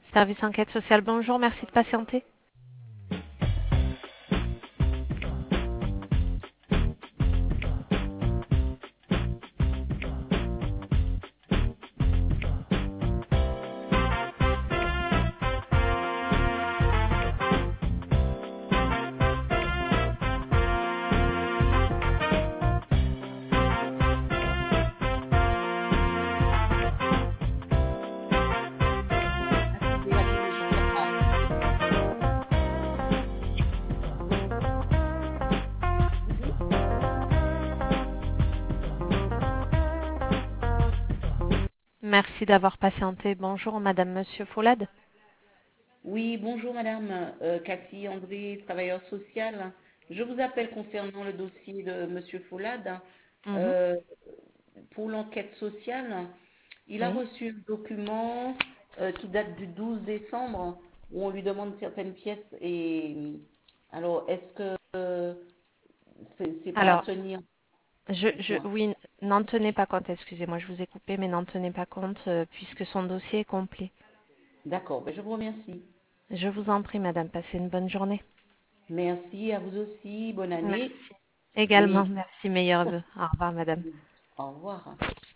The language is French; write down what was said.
Service enquête sociale, bonjour, merci de patienter. Attendez, attendez, je regarde. Ah, oui, Merci d'avoir patienté. Bonjour, madame, monsieur Foulad. oui, bonjour madame, Cathy André, travailleur social. Je vous appelle concernant le dossier de Monsieur Foulade. Mhm. Euh, pour l'enquête sociale, il a Oui. reçu un document qui date du 12 décembre où on lui demande certaines pièces et alors est-ce que c'est pas à Alors, tenir? Dites-moi. oui, n'en tenez pas compte, excusez-moi, je vous ai coupé, mais n'en tenez pas compte puisque son dossier est complet. D'accord, ben je vous remercie. Je vous en prie, madame, passez une bonne journée. Merci à vous aussi, bonne année Merci. Également, et merci, meilleurs vœux. Au revoir, madame. au revoir.